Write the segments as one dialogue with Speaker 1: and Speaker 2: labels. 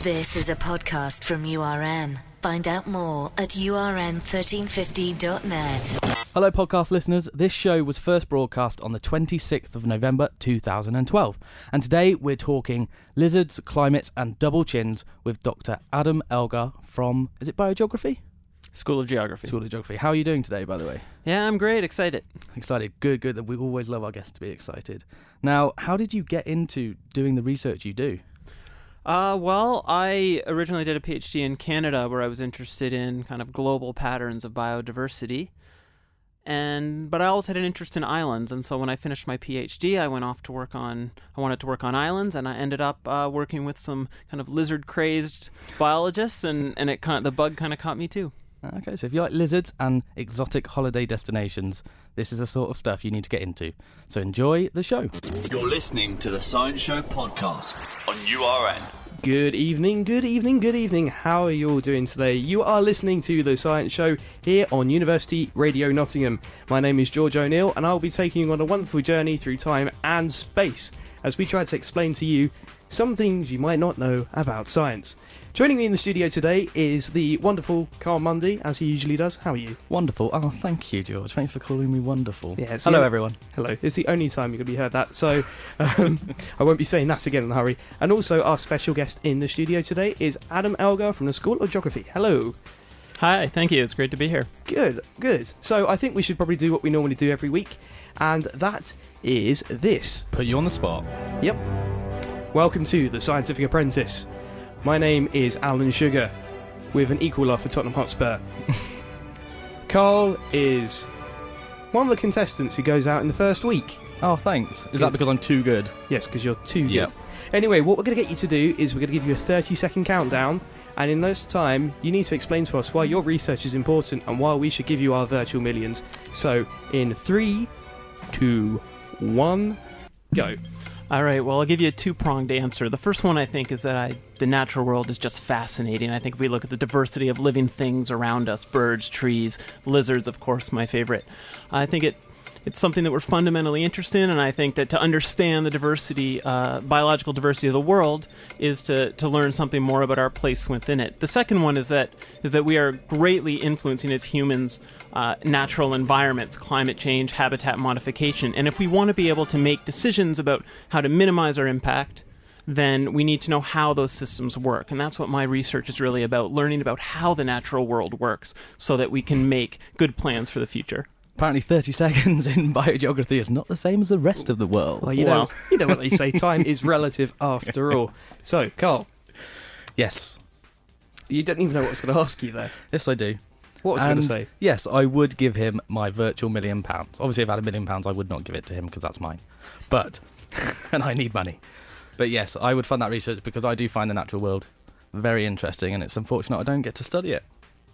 Speaker 1: This is a podcast from URN. Find out more at urn1350.net.
Speaker 2: Hello podcast listeners, this show was first broadcast on the 26th of November 2012 and today we're talking lizards, climate and double chins with Dr. Adam Elgar from, is it Biogeography?
Speaker 3: School of Geography.
Speaker 2: School of Geography. How are you doing today, by the way?
Speaker 3: Yeah, I'm great, excited.
Speaker 2: Excited, good. We always love our guests to be excited. Now, how did you get into doing the research you do?
Speaker 3: Well, I originally did a PhD in Canada where I was interested in kind of global patterns of biodiversity. But I always had an interest in islands, and so when I finished my PhD, I wanted to work on islands, and I ended up working with some kind of lizard-crazed biologists, and the bug kind of caught me too.
Speaker 2: Okay, so if you like lizards and exotic holiday destinations, this is the sort of stuff you need to get into. So enjoy the show.
Speaker 4: You're listening to the Science Show podcast on URN.
Speaker 5: Good evening. How are you all doing today? You are listening to The Science Show here on University Radio Nottingham. My name is George O'Neill and I'll be taking you on a wonderful journey through time and space as we try to explain to you some things you might not know about science. Joining me in the studio today is the wonderful Carl Mundy, as he usually does. How are you?
Speaker 2: Wonderful. Oh, thank you, George. Thanks for calling me wonderful.
Speaker 5: Yeah,
Speaker 2: hello, everyone.
Speaker 5: Hello. It's the only time you're going to be heard that, so I won't be saying that again in a hurry. And also, our special guest in the studio today is Adam Elgar from the School of Geography. Hello.
Speaker 3: Hi, thank you. It's great to be here.
Speaker 5: Good. So I think we should probably do what we normally do every week, and that is this.
Speaker 2: Put you on the spot.
Speaker 5: Yep. Welcome to The Scientific Apprentice. My name is Alan Sugar, with an equal love for Tottenham Hotspur. Carl is one of the contestants who goes out in the first week.
Speaker 2: Oh, thanks. Is that because I'm too good?
Speaker 5: Yes, because you're too
Speaker 2: Yep.
Speaker 5: good. Anyway, what we're going to get you to do is we're going to give you a 30-second countdown, and in this time, you need to explain to us why your research is important and why we should give you our virtual millions. So, in 3, 2, 1, go.
Speaker 3: All right, well, I'll give you a two-pronged answer. The first one, I think, is that the natural world is just fascinating. I think if we look at the diversity of living things around us, birds, trees, lizards, of course, my favorite, I think it's something that we're fundamentally interested in, and I think that to understand the diversity, biological diversity of the world is to learn something more about our place within it. The second one is that we are greatly influencing as humans natural environments, climate change, habitat modification, and if we want to be able to make decisions about how to minimize our impact, then we need to know how those systems work, and that's what my research is really about, learning about how the natural world works so that we can make good plans for the future.
Speaker 2: Apparently 30 seconds in biogeography is not the same as the rest of the world.
Speaker 5: Well, you know what they say, time is relative after all. So, Carl.
Speaker 2: Yes.
Speaker 5: You don't even know what I was going to ask you there.
Speaker 2: Yes, I do.
Speaker 5: What was I going to say?
Speaker 2: Yes, I would give him my virtual £1 million. Obviously, if I had £1 million, I would not give it to him because that's mine. But, and I need money. But yes, I would fund that research because I do find the natural world very interesting and it's unfortunate I don't get to study it.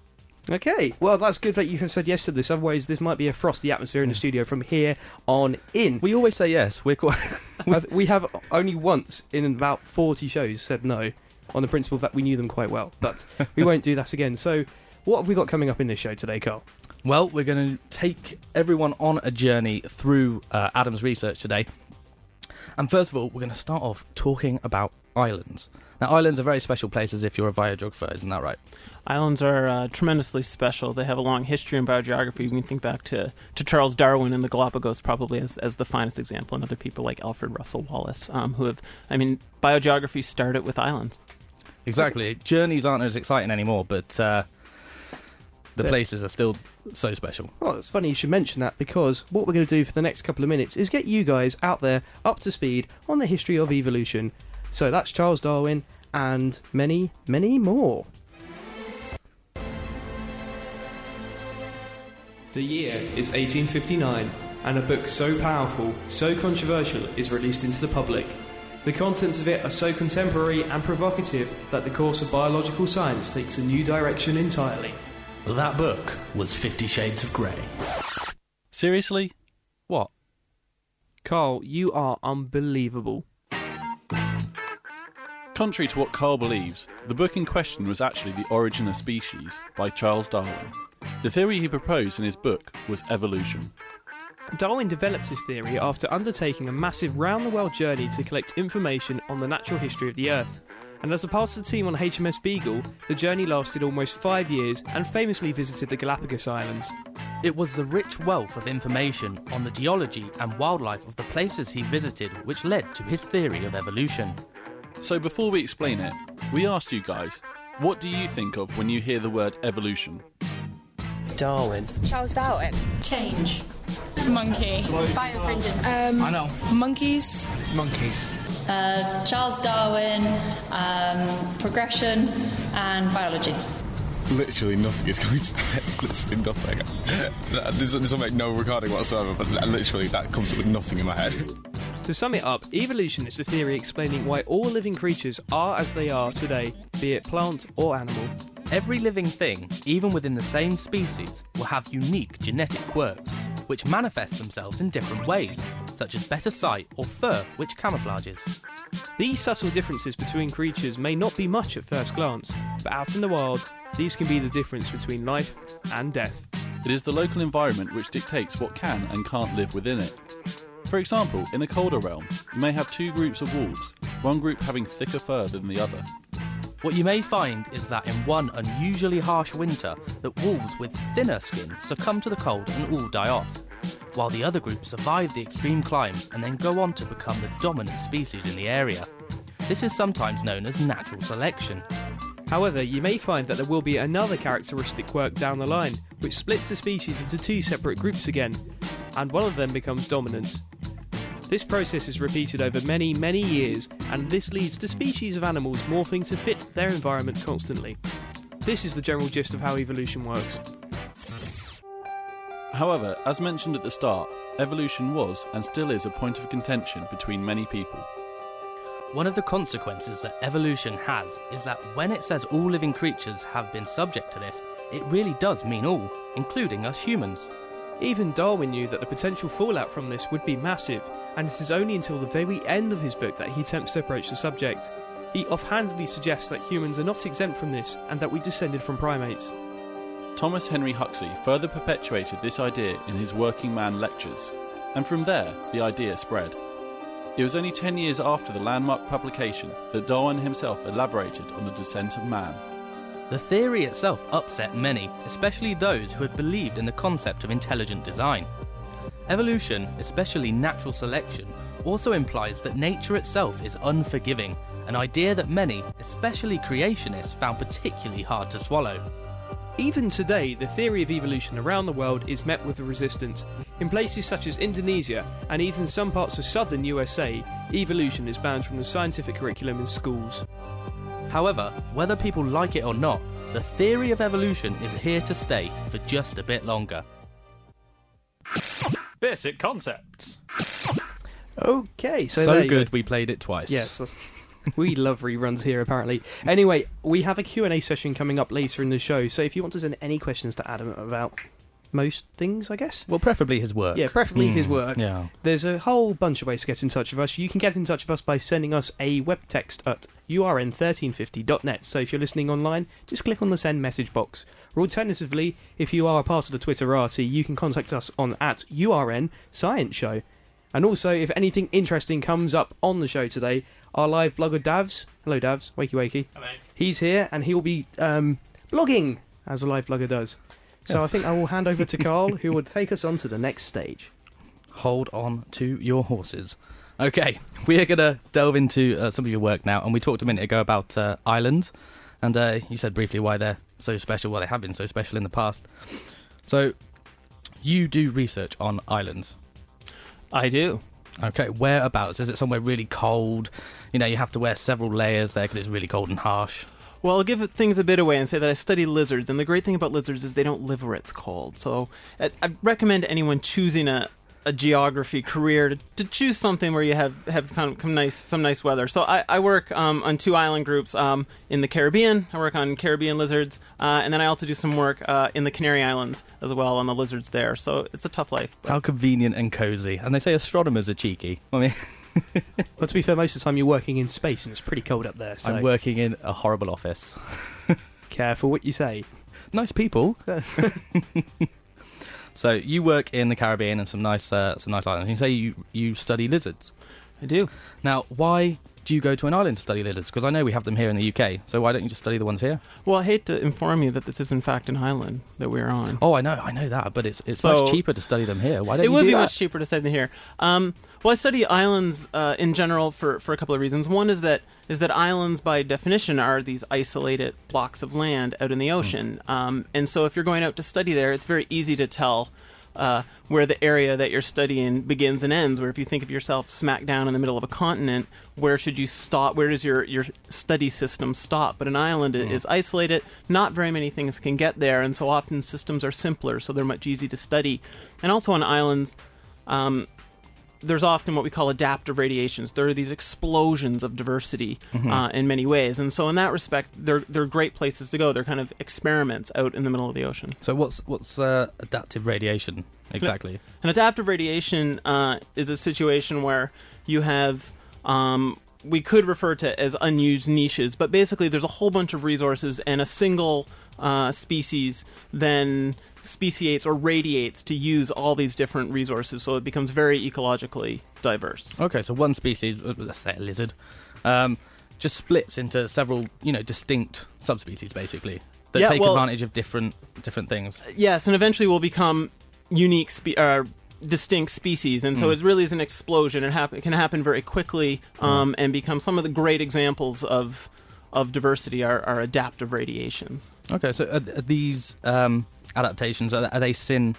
Speaker 5: Okay, well, that's good that you have said yes to this. Otherwise, this might be a frosty atmosphere in the studio from here on in.
Speaker 2: We always say yes. We're quite
Speaker 5: we have only once in about 40 shows said no on the principle that we knew them quite well. But we won't do that again. So, what have we got coming up in this show today, Carl?
Speaker 2: Well, we're going to take everyone on a journey through Adam's research today. And first of all, we're going to start off talking about islands. Now, islands are very special places if you're a biogeographer, isn't that right?
Speaker 3: Islands are tremendously special. They have a long history in biogeography. You can think back to Charles Darwin and the Galapagos probably as the finest example, and other people like Alfred Russel Wallace, biogeography started with islands.
Speaker 2: Exactly. Journeys aren't as exciting anymore, but the places are still so special.
Speaker 5: Well, it's funny you should mention that because what we're going to do for the next couple of minutes is get you guys out there up to speed on the history of evolution. So that's Charles Darwin and many, many more. The year is 1859, and a book so powerful, so controversial, is released into the public. The contents of it are so contemporary and provocative that the course of biological science takes a new direction entirely.
Speaker 4: That book was 50 Shades of Grey.
Speaker 2: Seriously? What?
Speaker 5: Carl, you are unbelievable.
Speaker 6: Contrary to what Carl believes, the book in question was actually The Origin of Species by Charles Darwin. The theory he proposed in his book was evolution.
Speaker 5: Darwin developed his theory after undertaking a massive round-the-world journey to collect information on the natural history of the Earth. and as a part of the team on HMS Beagle, the journey lasted almost 5 years and famously visited the Galapagos Islands.
Speaker 2: It was the rich wealth of information on the geology and wildlife of the places he visited which led to his theory of evolution.
Speaker 6: So before we explain it, we asked you guys, what do you think of when you hear the word evolution?
Speaker 7: Darwin.
Speaker 8: Charles Darwin.
Speaker 9: Change.
Speaker 8: Monkey. Biofringence.
Speaker 9: I know.
Speaker 8: Monkeys.
Speaker 7: Monkeys.
Speaker 9: Charles Darwin, progression, and biology.
Speaker 10: Literally nothing is going to literally nothing. This will make no recording whatsoever, but literally that comes up with nothing in my head.
Speaker 5: To sum it up, evolution is the theory explaining why all living creatures are as they are today, be it plant or animal.
Speaker 2: Every living thing, even within the same species, will have unique genetic quirks, which manifest themselves in different ways, such as better sight or fur which camouflages.
Speaker 5: These subtle differences between creatures may not be much at first glance, but out in the wild, these can be the difference between life and death.
Speaker 6: It is the local environment which dictates what can and can't live within it. For example, in a colder realm, you may have two groups of wolves, one group having thicker fur than the other.
Speaker 2: What you may find is that in one unusually harsh winter, that wolves with thinner skin succumb to the cold and all die off, while the other group survive the extreme climbs and then go on to become the dominant species in the area. This is sometimes known as natural selection.
Speaker 5: However, you may find that there will be another characteristic quirk down the line, which splits the species into two separate groups again, and one of them becomes dominant. This process is repeated over many, many years, and this leads to species of animals morphing to fit their environment constantly. This is the general gist of how evolution works.
Speaker 6: However, as mentioned at the start, evolution was and still is a point of contention between many people.
Speaker 2: One of the consequences that evolution has is that when it says all living creatures have been subject to this, it really does mean all, including us humans.
Speaker 5: Even Darwin knew that the potential fallout from this would be massive, and it is only until the very end of his book that he attempts to approach the subject. He offhandedly suggests that humans are not exempt from this, and that we descended from primates.
Speaker 6: Thomas Henry Huxley further perpetuated this idea in his Working Man lectures, and from there the idea spread. It was only 10 years after the landmark publication that Darwin himself elaborated on the descent of man.
Speaker 2: The theory itself upset many, especially those who had believed in the concept of intelligent design. Evolution, especially natural selection, also implies that nature itself is unforgiving, an idea that many, especially creationists, found particularly hard to swallow.
Speaker 5: Even today, the theory of evolution around the world is met with resistance. In places such as Indonesia and even some parts of southern USA, evolution is banned from the scientific curriculum in schools.
Speaker 2: However, whether people like it or not, the theory of evolution is here to stay for just a bit longer.
Speaker 11: Basic concepts.
Speaker 5: Okay, so
Speaker 2: So
Speaker 5: there you
Speaker 2: good
Speaker 5: go.
Speaker 2: we played it twice.
Speaker 5: Yes, we love reruns here apparently. Anyway, we have a Q&A session coming up later in the show, so if you want to send any questions to Adam about most things, I guess.
Speaker 2: Well, preferably his work.
Speaker 5: Yeah, preferably his work.
Speaker 2: Yeah.
Speaker 5: There's a whole bunch of ways to get in touch with us. You can get in touch with us by sending us a web text at urn1350.net. So if you're listening online, just click on the send message box. Or alternatively, if you are a part of the Twitterati, you can contact us on @URN Science Show. And also, if anything interesting comes up on the show today, our live blogger Davs, hello Davs, wakey wakey.
Speaker 11: Hello.
Speaker 5: He's here and he will be blogging as a live blogger does. So
Speaker 2: Yes.
Speaker 5: I think I will hand over to Carl, who will take us on to the next stage.
Speaker 2: Hold on to your horses. Okay, we are going to delve into some of your work now, and we talked a minute ago about islands, and you said briefly why they're so special, well, they have been so special in the past. So, you do research on islands.
Speaker 3: I do.
Speaker 2: Okay, whereabouts? Is it somewhere really cold? You know, you have to wear several layers there because it's really cold and harsh.
Speaker 3: Well, I'll give things a bit away and say that I study lizards, and the great thing about lizards is they don't live where it's cold. So I recommend anyone choosing a geography career to choose something where you have some nice weather. So I work on two island groups in the Caribbean. I work on Caribbean lizards, and then I also do some work in the Canary Islands as well on the lizards there. So it's a tough life.
Speaker 2: How convenient and cozy. And they say astronomers are cheeky. I mean...
Speaker 5: Well, to be fair, most of the time you're working in space and it's pretty cold up there. So
Speaker 2: I'm working in a horrible office.
Speaker 5: Careful what you say.
Speaker 2: Nice people. So you work in the Caribbean and some nice islands. You say you study lizards.
Speaker 3: I do.
Speaker 2: Now, why do you go to an island to study lizards? Because I know we have them here in the UK, so why don't you just study the ones here?
Speaker 3: Well, I hate to inform you that this is in fact an island that we're on.
Speaker 2: Oh, I know that, but it's
Speaker 3: So-
Speaker 2: much cheaper to study them here. Why don't
Speaker 3: It
Speaker 2: you
Speaker 3: would
Speaker 2: do
Speaker 3: be
Speaker 2: that?
Speaker 3: much cheaper to study them here. Well, I study islands in general for a couple of reasons. One is that islands, by definition, are these isolated blocks of land out in the ocean. And so if you're going out to study there, it's very easy to tell where the area that you're studying begins and ends. Where if you think of yourself smack down in the middle of a continent, where should you stop? Where does your study system stop? But an island is isolated. Not very many things can get there, and so often systems are simpler, so they're much easy to study. And also on islands, there's often what we call adaptive radiations. There are these explosions of diversity in many ways, and so in that respect, they're great places to go. They're kind of experiments out in the middle of the ocean.
Speaker 2: So what's adaptive radiation exactly?
Speaker 3: An adaptive radiation is a situation where you have we could refer to as unused niches, but basically there's a whole bunch of resources, and a single species then speciates or radiates to use all these different resources, so it becomes very ecologically diverse.
Speaker 2: Okay, so one species, let's say a lizard, just splits into several, distinct subspecies, basically, that take advantage of different things.
Speaker 3: Yes, and eventually will become unique distinct species, and so it really is an explosion. It can happen very quickly, and become some of the great examples of diversity are adaptive radiations.
Speaker 2: Okay, so are these adaptations, are they seen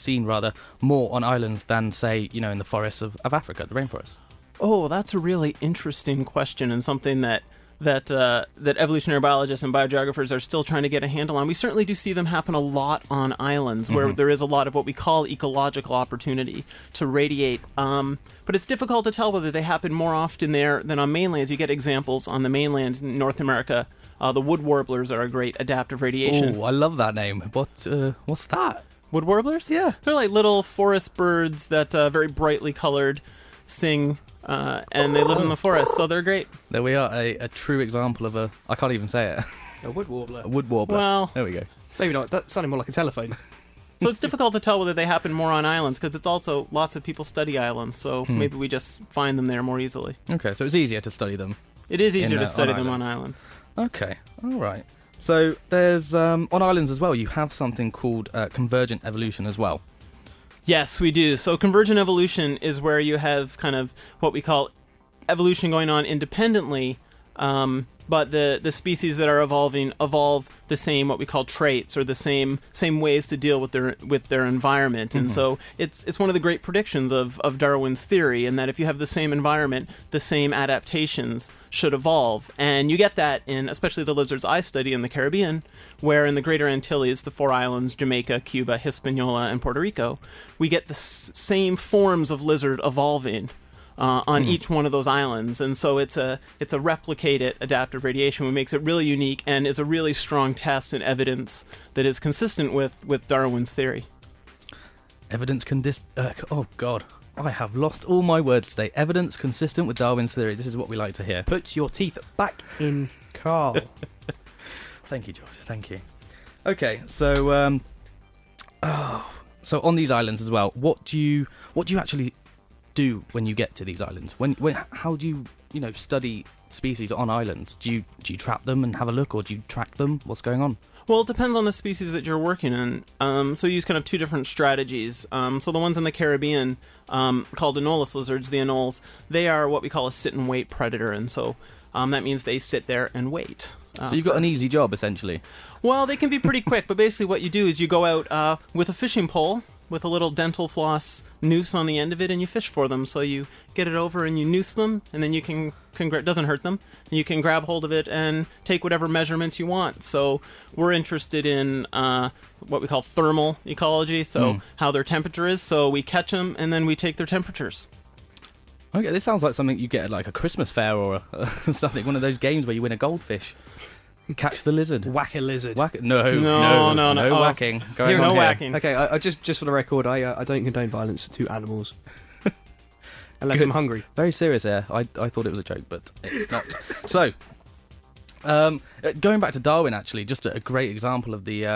Speaker 2: more on islands than, say, in the forests of Africa, the rainforest?
Speaker 3: Oh, that's a really interesting question, and something that evolutionary biologists and biogeographers are still trying to get a handle on. We certainly do see them happen a lot on islands, where there is a lot of what we call ecological opportunity to radiate. But it's difficult to tell whether they happen more often there than on mainlands. You get examples on the mainland in North America. The wood warblers are a great adaptive radiation.
Speaker 2: Oh, I love that name. What's that?
Speaker 3: Wood warblers?
Speaker 2: Yeah.
Speaker 3: They're like little forest birds that very brightly colored sing, and they live in the forest, so they're great.
Speaker 2: There we are, a true example of I can't even say it.
Speaker 5: A wood warbler.
Speaker 2: A wood warbler.
Speaker 3: Well,
Speaker 2: there we go.
Speaker 5: Maybe not. That sounded more like a telephone.
Speaker 3: So it's difficult to tell whether they happen more on islands, because it's also lots of people study islands, so maybe we just find them there more easily.
Speaker 2: Okay, so it's easier to study them.
Speaker 3: It is easier to study them on islands.
Speaker 2: Okay, all right. So there's, on islands as well, you have something called convergent evolution as well.
Speaker 3: Yes, we do. So convergent evolution is where you have kind of what we call evolution going on independently, but the species that are evolving evolve the same what we call traits, or the same ways to deal with their environment. And so it's one of the great predictions of Darwin's theory, in that if you have the same environment, the same adaptations should evolve. And you get that in especially the lizards I study in the Caribbean, where in the Greater Antilles, the 4 islands, Jamaica, Cuba, Hispaniola, and Puerto Rico, we get the same forms of lizard evolving on each one of those islands. And so it's a replicated adaptive radiation, which makes it really unique and is a really strong test and evidence that is consistent with Darwin's theory.
Speaker 2: Evidence oh God, I have lost all my words today. Evidence consistent with Darwin's theory. This is what we like to hear.
Speaker 5: Put your teeth back in Carl.
Speaker 2: Thank you, George. Thank you. Okay, so so on these islands as well, what do you actually do when you get to these islands? How do you study species on islands? Do you trap them and have a look, or do you track them? What's going on?
Speaker 3: Well, it depends on the species that you're working in. So you use kind of 2 different strategies. So the ones in the Caribbean, called anolis lizards, the anoles, they are what we call a sit-and-wait predator, and so that means they sit there and wait.
Speaker 2: So you've got an easy job, essentially.
Speaker 3: Well, they can be pretty quick, but basically what you do is you go out with a fishing pole, with a little dental floss noose on the end of it, and you fish for them. So you get it over and you noose them, and then you can it doesn't hurt them, and you can grab hold of it and take whatever measurements you want. So we're interested in what we call thermal ecology, so how their temperature is. So we catch them, and then we take their temperatures.
Speaker 2: Okay, this sounds like something you get at like a Christmas fair or something, one of those games where you win a goldfish. Catch the lizard.
Speaker 5: Whack a lizard.
Speaker 2: No whacking.
Speaker 3: No whacking.
Speaker 5: Okay, I just for the record, I don't condone violence to animals. Unless I'm hungry.
Speaker 2: Very serious here. I thought it was a joke, but it's not. So, going back to Darwin, actually, just a great example of the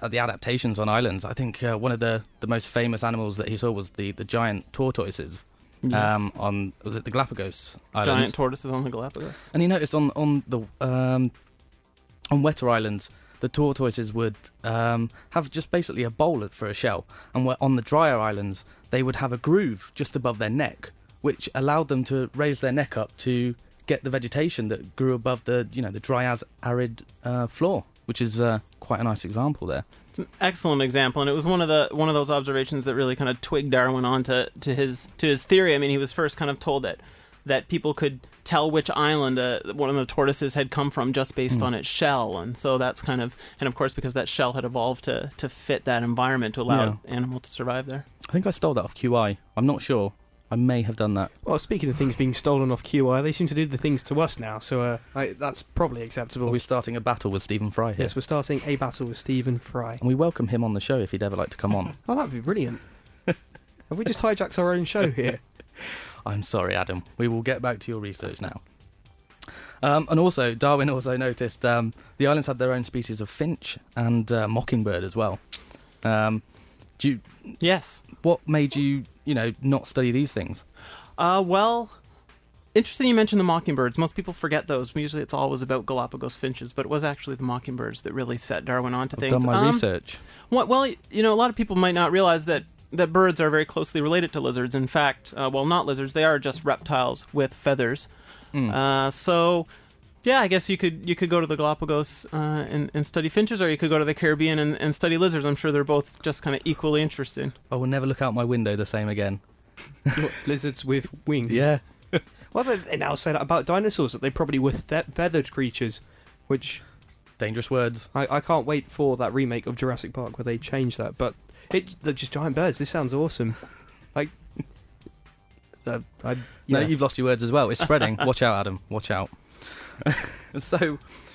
Speaker 2: adaptations on islands. I think one of the most famous animals that he saw was the giant tortoises.
Speaker 3: Yes.
Speaker 2: Was it the Galapagos Islands?
Speaker 3: Giant tortoises on the Galapagos.
Speaker 2: And he noticed on wetter islands, the tortoises would have just basically a bowl for a shell, and on the drier islands, they would have a groove just above their neck, which allowed them to raise their neck up to get the vegetation that grew above the dry arid floor, which is quite a nice example there.
Speaker 3: It's an excellent example, and it was one of those observations that really kind of twigged Darwin on to his theory. I mean, he was first kind of told that people could tell which island one of the tortoises had come from just based on its shell, and so that's kind of, and of course because that shell had evolved to fit that environment to allow animal to survive there.
Speaker 2: I think I stole that off QI. I'm not sure. I may have done that.
Speaker 5: Well, speaking of things being stolen off QI, they seem to do the things to us now, so that's probably acceptable.
Speaker 2: Are we starting a battle with Stephen Fry here?
Speaker 5: Yes, we're starting a battle with Stephen Fry.
Speaker 2: And we welcome him on the show if he'd ever like to come on.
Speaker 5: Oh, that'd be brilliant. Have we just hijacked our own show here?
Speaker 2: I'm sorry, Adam. We will get back to your research now. And also, Darwin also noticed the islands had their own species of finch and mockingbird as well.
Speaker 3: Yes.
Speaker 2: What made you, not study these things?
Speaker 3: Well, interesting you mentioned the mockingbirds. Most people forget those. Usually it's always about Galapagos finches, but it was actually the mockingbirds that really set Darwin onto things.
Speaker 2: I've done my research.
Speaker 3: Well, a lot of people might not realize that birds are very closely related to lizards. In fact, not lizards. They are just reptiles with feathers. So, yeah, I guess you could go to the Galapagos and study finches, or you could go to the Caribbean and study lizards. I'm sure they're both just kind of equally interesting.
Speaker 2: I will never look out my window the same again.
Speaker 5: Lizards with wings.
Speaker 2: Yeah.
Speaker 5: Well, they now say that about dinosaurs, that they probably were feathered creatures, which...
Speaker 2: Dangerous words.
Speaker 5: I can't wait for that remake of Jurassic Park where they change that, but they're just giant birds. This sounds awesome.
Speaker 2: No, you've lost your words as well. It's spreading. Watch out, Adam. Watch out. So,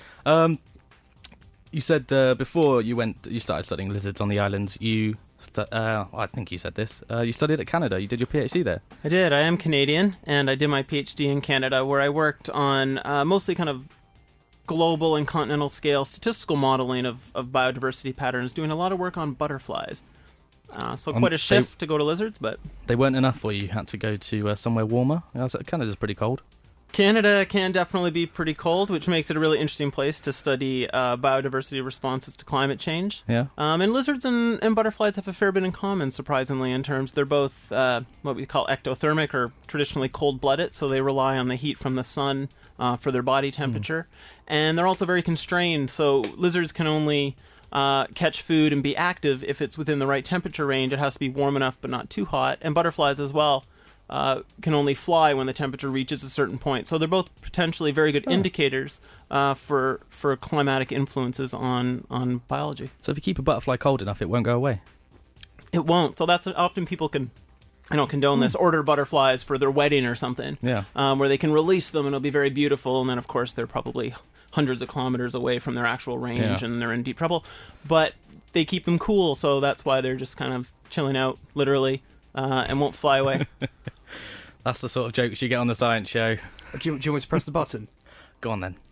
Speaker 2: you said before you started studying lizards on the islands, I think you said this, you studied at Canada. You did your PhD there.
Speaker 3: I did. I am Canadian, and I did my PhD in Canada, where I worked on mostly kind of global and continental scale statistical modeling of biodiversity patterns, doing a lot of work on butterflies. So quite a shift to go to lizards, but...
Speaker 2: They weren't enough for you. You had to go to somewhere warmer. Canada's pretty cold.
Speaker 3: Canada can definitely be pretty cold, which makes it a really interesting place to study biodiversity responses to climate change.
Speaker 2: Yeah.
Speaker 3: And lizards and butterflies have a fair bit in common, surprisingly, in terms they're both what we call ectothermic, or traditionally cold-blooded, so they rely on the heat from the sun for their body temperature. And they're also very constrained, so lizards can only catch food and be active if it's within the right temperature range. It has to be warm enough but not too hot. And butterflies as well can only fly when the temperature reaches a certain point. So they're both potentially very good indicators for climatic influences on biology.
Speaker 2: So if you keep a butterfly cold enough, it won't go away?
Speaker 3: It won't. So that's often people can, I don't condone this, order butterflies for their wedding or something.
Speaker 2: Yeah.
Speaker 3: Where they can release them and it'll be very beautiful. And then, of course, they're probably hundreds of kilometers away from their actual range and they're in deep trouble. But they keep them cool, so that's why they're just kind of chilling out, literally, and won't fly away.
Speaker 2: That's the sort of jokes you get on the science show.
Speaker 5: Do you want me to press the button?
Speaker 2: Go on then.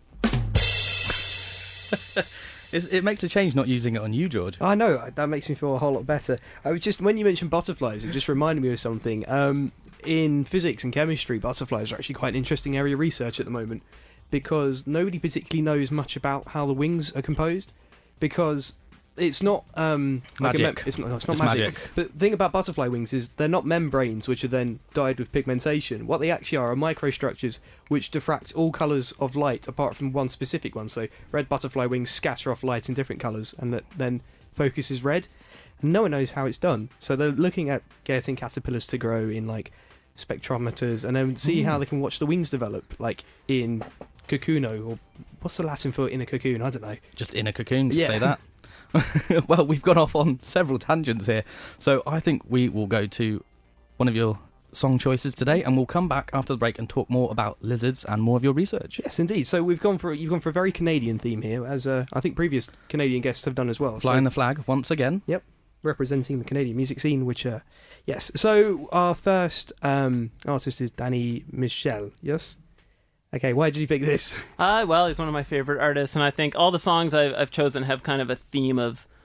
Speaker 2: It makes a change not using it on you, George.
Speaker 5: I know, that makes me feel a whole lot better. I was just, when you mentioned butterflies, it just reminded me of something. In physics and chemistry, butterflies are actually quite an interesting area of research at the moment, because nobody particularly knows much about how the wings are composed, because it's not
Speaker 2: magic.
Speaker 5: It's not magic. But the thing about butterfly wings is they're not membranes which are then dyed with pigmentation. What they actually are microstructures which diffract all colours of light apart from one specific one. So red butterfly wings scatter off light in different colours, and that then focuses red. And no one knows how it's done. So they're looking at getting caterpillars to grow in spectrometers, and then see how they can watch the wings develop, in cocoon, or what's the Latin for in a cocoon? I don't know.
Speaker 2: Just in a cocoon, to say that. Well, we've gone off on several tangents here, so I think we will go to one of your song choices today, and we'll come back after the break and talk more about lizards and more of your research.
Speaker 5: Yes, indeed. So you've gone for a very Canadian theme here, as I think previous Canadian guests have done as well.
Speaker 2: Flying the flag once again.
Speaker 5: Yep, representing the Canadian music scene, which yes. So our first artist is Danny Michel. Yes. Okay, why did you pick this?
Speaker 3: Well, he's one of my favorite artists, and I think all the songs I've chosen have kind of a theme of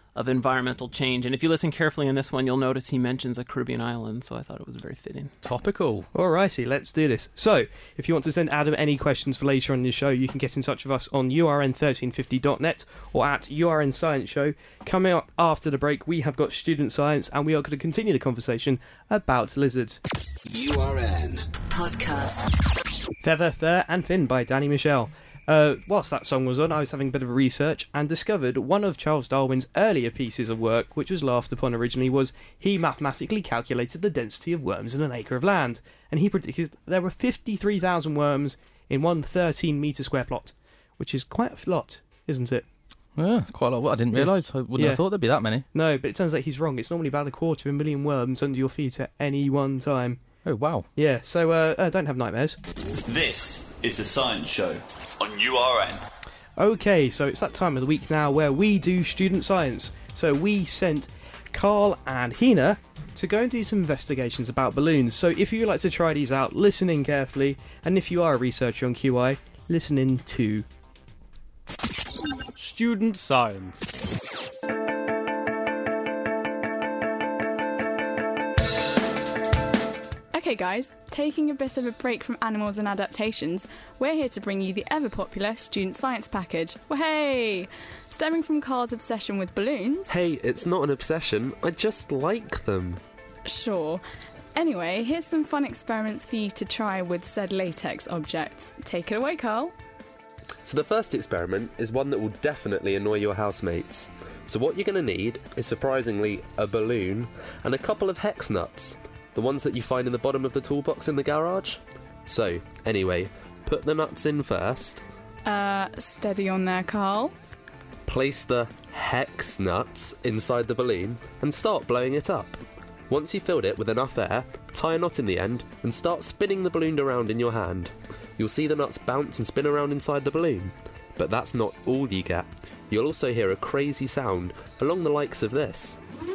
Speaker 3: of environmental change. And if you listen carefully in this one, you'll notice he mentions a Caribbean island, so I thought it was very fitting.
Speaker 2: Topical.
Speaker 5: Alrighty, let's do this. So, if you want to send Adam any questions for later on in the show, you can get in touch with us on urn1350.net or at URN Science Show. Coming up after the break, we have got Student Science, and we are going to continue the conversation about lizards.
Speaker 11: URN
Speaker 1: Podcast.
Speaker 5: Feather, Fur and Fin by Danny Michel. Whilst that song was on, I was having a bit of research and discovered one of Charles Darwin's earlier pieces of work, which was laughed upon originally, was he mathematically calculated the density of worms in an acre of land, and he predicted there were 53,000 worms in one 13-metre square plot, which is quite a lot, isn't it?
Speaker 2: Yeah, quite a lot. I didn't realise. I wouldn't have thought there'd be that many.
Speaker 5: No, but it turns out he's wrong. It's normally about 250,000 worms under your feet at any one time.
Speaker 2: Oh, wow.
Speaker 5: Yeah, so don't have nightmares.
Speaker 4: This is The Science Show on URN.
Speaker 5: Okay, so it's that time of the week now where we do student science. So we sent Carl and Hina to go and do some investigations about balloons. So if you like to try these out, listen in carefully. And if you are a researcher on QI, listen in too.
Speaker 12: Student science.
Speaker 8: Okay guys, taking a bit of a break from animals and adaptations, we're here to bring you the ever-popular Student Science package. Wahey! Stemming from Carl's obsession with balloons...
Speaker 13: Hey, it's not an obsession, I just like them.
Speaker 8: Sure. Anyway, here's some fun experiments for you to try with said latex objects. Take it away, Carl.
Speaker 13: So the first experiment is one that will definitely annoy your housemates. So what you're going to need is, surprisingly, a balloon and a couple of hex nuts. The ones that you find in the bottom of the toolbox in the garage. So, anyway, put the nuts in first.
Speaker 8: Steady on there, Carl.
Speaker 13: Place the hex nuts inside the balloon and start blowing it up. Once you've filled it with enough air, tie a knot in the end and start spinning the balloon around in your hand. You'll see the nuts bounce and spin around inside the balloon. But that's not all you get. You'll also hear a crazy sound along the likes of this.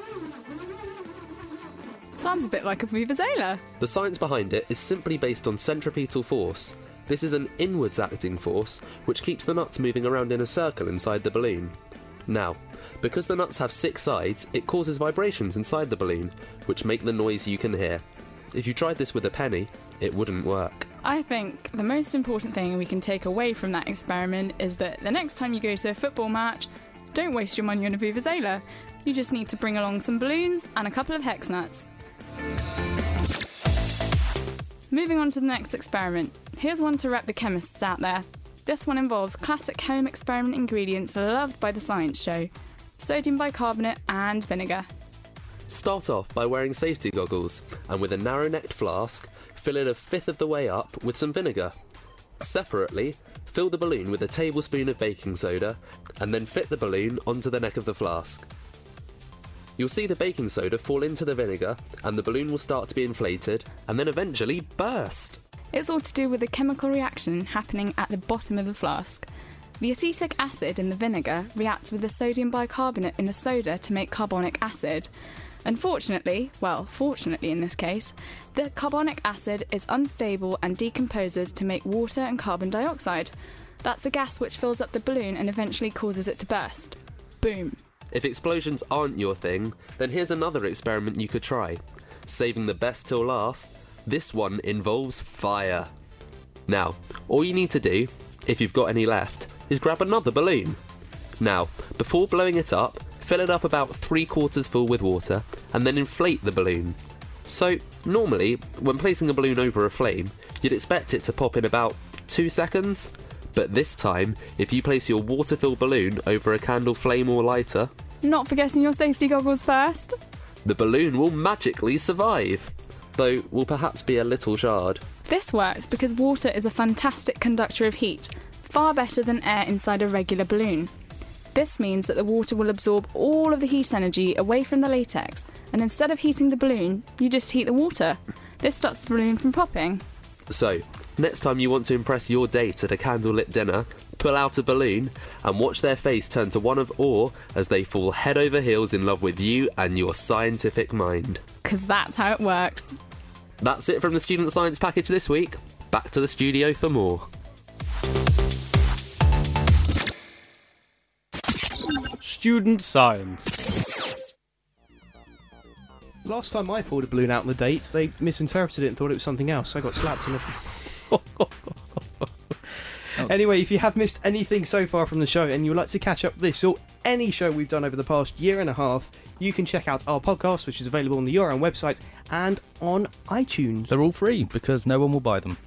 Speaker 8: Sounds a bit like a vuvuzela.
Speaker 13: The science behind it is simply based on centripetal force. This is an inwards acting force which keeps the nuts moving around in a circle inside the balloon. Now, because the nuts have 6 sides, it causes vibrations inside the balloon, which make the noise you can hear. If you tried this with a penny, it wouldn't work.
Speaker 8: I think the most important thing we can take away from that experiment is that the next time you go to a football match, don't waste your money on a vuvuzela. You just need to bring along some balloons and a couple of hex nuts. Moving on to the next experiment. Here's one to rep the chemists out there. This one involves classic home experiment ingredients loved by the science show: sodium bicarbonate and vinegar.
Speaker 13: Start off by wearing safety goggles and with a narrow-necked flask, fill it a fifth of the way up with some vinegar. Separately, fill the balloon with a tablespoon of baking soda and then fit the balloon onto the neck of the flask. You'll see the baking soda fall into the vinegar and the balloon will start to be inflated and then eventually burst.
Speaker 8: It's all to do with a chemical reaction happening at the bottom of the flask. The acetic acid in the vinegar reacts with the sodium bicarbonate in the soda to make carbonic acid. Unfortunately, well, fortunately in this case, the carbonic acid is unstable and decomposes to make water and carbon dioxide. That's the gas which fills up the balloon and eventually causes it to burst. Boom.
Speaker 13: If explosions aren't your thing, then here's another experiment you could try. Saving the best till last, this one involves fire. Now, all you need to do, if you've got any left, is grab another balloon. Now, before blowing it up, fill it up about 3/4 full with water, and then inflate the balloon. So, normally, when placing a balloon over a flame, you'd expect it to pop in about 2 seconds. But this time, if you place your water-filled balloon over a candle flame or lighter...
Speaker 8: Not forgetting your safety goggles first.
Speaker 13: The balloon will magically survive, though will perhaps be a little charred.
Speaker 8: This works because water is a fantastic conductor of heat, far better than air inside a regular balloon. This means that the water will absorb all of the heat energy away from the latex, and instead of heating the balloon, you just heat the water. This stops the balloon from popping.
Speaker 13: So, next time you want to impress your date at a candlelit dinner, pull out a balloon and watch their face turn to one of awe as they fall head over heels in love with you and your scientific mind.
Speaker 8: 'Cause that's how it works.
Speaker 13: That's it from the Student Science package this week. Back to the studio for more.
Speaker 5: Student science. Last time I pulled a balloon out on the dates, they misinterpreted it and thought it was something else. I got slapped in the... Anyway, if you have missed anything so far from the show and you would like to catch up this or any show we've done over the past year and a half, you can check out our podcast, which is available on the URN website and on iTunes.
Speaker 2: They're all free because no one will buy them.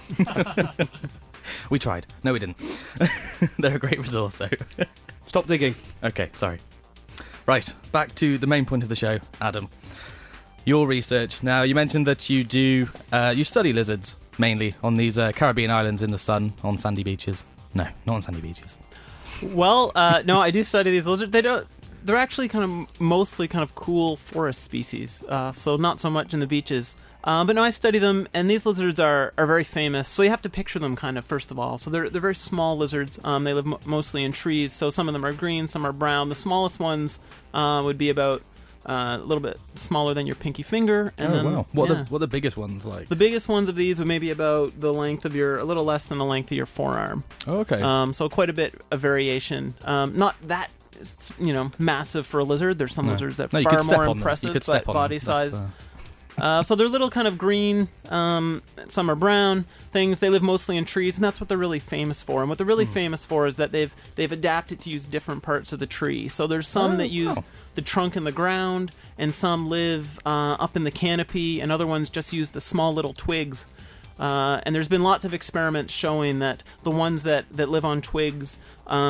Speaker 2: We tried. No, we didn't. They're a great resource, though.
Speaker 5: Stop digging.
Speaker 2: Okay, sorry. Right, back to the main point of the show, Adam. Your research. Now, you mentioned that you do you study lizards mainly on these Caribbean islands in the sun on sandy beaches. No, not on sandy beaches.
Speaker 3: Well, no, I do study these lizards. They're actually kind of mostly kind of cool forest species, so not so much in the beaches. But no, I study them, and these lizards are very famous. So you have to picture them kind of, first of all. So they're very small lizards. They live mostly in trees, so some of them are green, some are brown. The smallest ones would be about a little bit smaller than your pinky finger. And
Speaker 2: wow. What are the biggest ones like?
Speaker 3: The biggest ones of these would maybe about the length of a little less than the length of your forearm.
Speaker 2: Oh, okay.
Speaker 3: So quite a bit of variation. Not that, massive for a lizard. There's some lizards that are far more impressive, but body size... so they're little kind of green, some are brown things. They live mostly in trees, and that's what they're really famous for. And what they're really famous for is that they've adapted to use different parts of the tree. So there's some that use the trunk and the ground, and some live up in the canopy, and other ones just use the small little twigs. And there's been lots of experiments showing that the ones that live on twigs,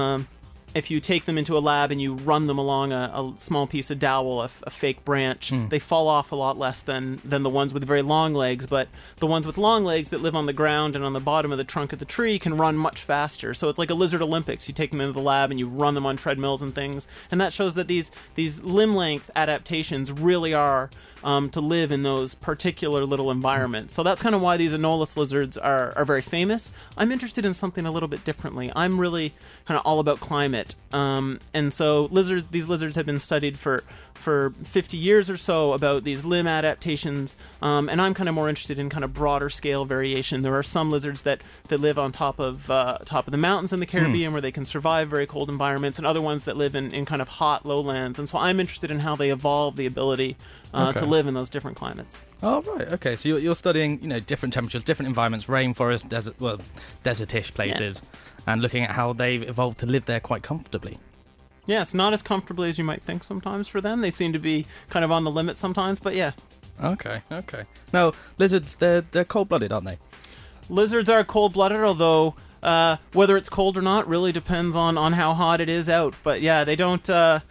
Speaker 3: if you take them into a lab and you run them along a small piece of dowel, a fake branch, they fall off a lot less than the ones with very long legs. But the ones with long legs that live on the ground and on the bottom of the trunk of the tree can run much faster. So it's like a lizard Olympics. You take them into the lab and you run them on treadmills and things. And that shows that these limb length adaptations really are to live in those particular little environments. So that's kind of why these Anolis lizards are very famous. I'm interested in something a little bit differently. I'm really kind of all about climate. And so these lizards have been studied for 50 years or so about these limb adaptations, and I'm kind of more interested in kind of broader scale variation. There are some lizards that live on top of the mountains in the Caribbean where they can survive very cold environments, and other ones that live in kind of hot lowlands. And so I'm interested in how they evolve the ability to live in those different climates.
Speaker 2: Oh, right, okay. So you're studying, different temperatures, different environments, rainforest, desertish places, and looking at how they've evolved to live there quite comfortably.
Speaker 3: Yes, not as comfortably as you might think sometimes for them. They seem to be kind of on the limit sometimes, but yeah.
Speaker 2: Okay. Now, lizards, they're cold-blooded, aren't they?
Speaker 3: Lizards are cold-blooded, although whether it's cold or not really depends on how hot it is out. But yeah, they don't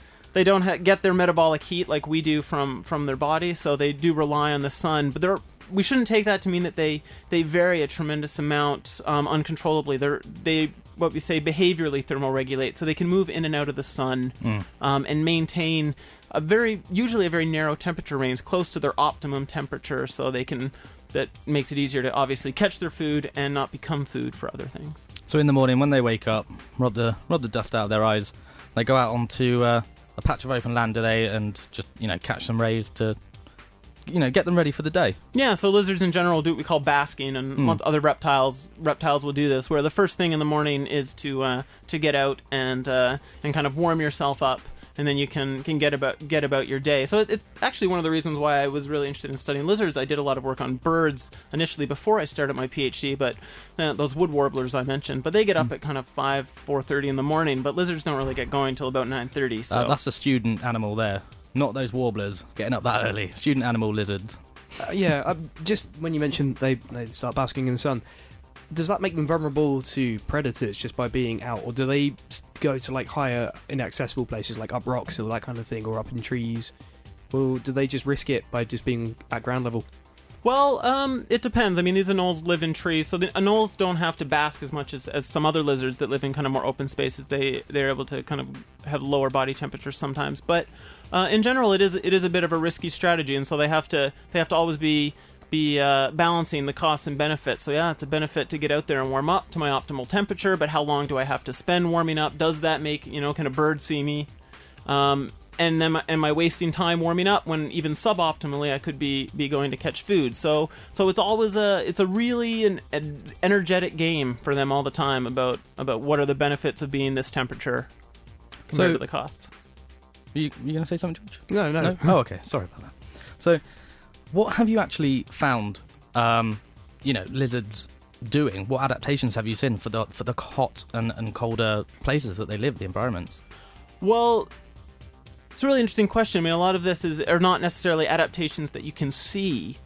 Speaker 3: get their metabolic heat like we do from their body, so they do rely on the sun. But we shouldn't take that to mean that they vary a tremendous amount uncontrollably. They what we say behaviorally thermoregulate, so they can move in and out of the sun and maintain usually a very narrow temperature range, close to their optimum temperature, so that makes it easier to obviously catch their food and not become food for other things.
Speaker 2: So in the morning when they wake up, rub the dust out of their eyes, they go out onto a patch of open land, do they, and just catch some rays to get them ready for the day.
Speaker 3: Yeah, so lizards in general do what we call basking, and other reptiles will do this, where the first thing in the morning is to get out and kind of warm yourself up, and then you can get about your day. So it's actually one of the reasons why I was really interested in studying lizards. I did a lot of work on birds initially before I started my PhD, but those wood warblers I mentioned, but they get up at kind of 4:30 in the morning, but lizards don't really get going till about 9:30. So
Speaker 2: that's a student animal there. Not those warblers getting up that early. Student animal lizards.
Speaker 5: Just when you mentioned they start basking in the sun, does that make them vulnerable to predators just by being out, or do they go to like higher inaccessible places like up rocks or that kind of thing, or up in trees? Or do they just risk it by just being at ground level?
Speaker 3: Well, it depends. I mean, these anoles live in trees, so the anoles don't have to bask as much as some other lizards that live in kind of more open spaces. They're able to kind of have lower body temperatures sometimes, but in general, it is a bit of a risky strategy, and so they have to always be balancing the costs and benefits. So yeah, it's a benefit to get out there and warm up to my optimal temperature, but how long do I have to spend warming up? Does that make can a bird see me? And then am I wasting time warming up when even suboptimally I could be going to catch food? So it's always a really an energetic game for them all the time about what are the benefits of being this temperature. compared to the costs.
Speaker 2: You going to say something, George?
Speaker 5: No.
Speaker 2: Oh, okay. Sorry about that. So, what have you actually found, lizards doing? What adaptations have you seen for the hot and colder places that they live, the environments?
Speaker 3: Well, it's a really interesting question. I mean, a lot of this are not necessarily adaptations that you can see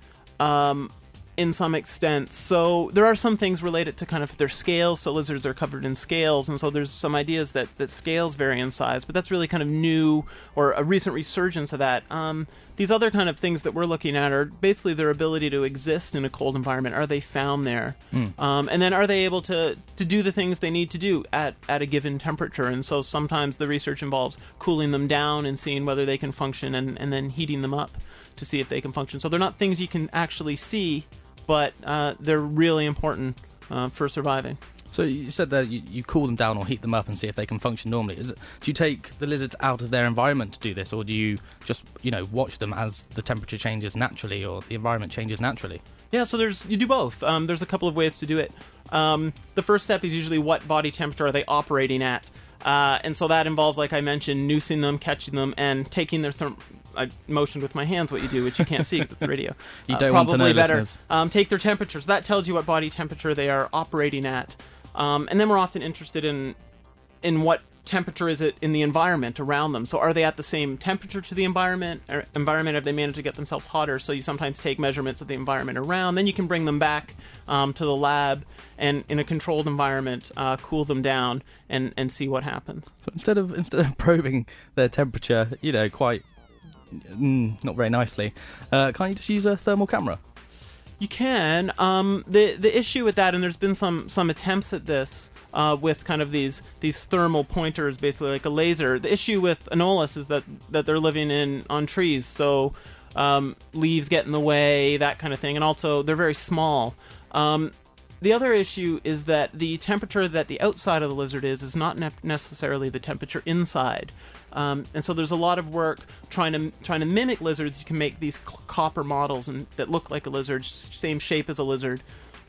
Speaker 3: in some extent. So there are some things related to kind of their scales. So lizards are covered in scales, and so there's some ideas that scales vary in size, but that's really kind of new or a recent resurgence of that. These other kind of things that we're looking at are basically their ability to exist in a cold environment. Are they found there? And then are they able to do the things they need to do at a given temperature? And so sometimes the research involves cooling them down and seeing whether they can function, and then heating them up to see if they can function. So they're not things you can actually see, but they're really important for surviving.
Speaker 2: So you said that you cool them down or heat them up and see if they can function normally. Do you take the lizards out of their environment to do this, or do you just watch them as the temperature changes naturally or the environment changes naturally?
Speaker 3: Yeah, so you do both. There's a couple of ways to do it. The first step is usually what body temperature are they operating at, and so that involves, like I mentioned, noosing them, catching them, and taking their I motioned with my hands what you do, which you can't see because it's radio.
Speaker 2: You don't want to know,
Speaker 3: better
Speaker 2: listeners.
Speaker 3: Take their temperatures. That tells you what body temperature they are operating at. And then we're often interested in what temperature is it in the environment around them. So are they at the same temperature to the environment? Or have they managed to get themselves hotter? So you sometimes take measurements of the environment around. Then you can bring them back to the lab and in a controlled environment, cool them down and see what happens. So
Speaker 2: instead of probing their temperature, quite not very nicely, can't you just use a thermal camera?
Speaker 3: You can. The issue with that, and there's been some attempts at this with kind of these thermal pointers, basically like a laser. The issue with Anolis is that they're living on trees, so leaves get in the way, that kind of thing, and also they're very small. The other issue is that the temperature that the outside of the lizard is not necessarily the temperature inside. And so there's a lot of work trying to mimic lizards. You can make these copper models that look like a lizard, same shape as a lizard,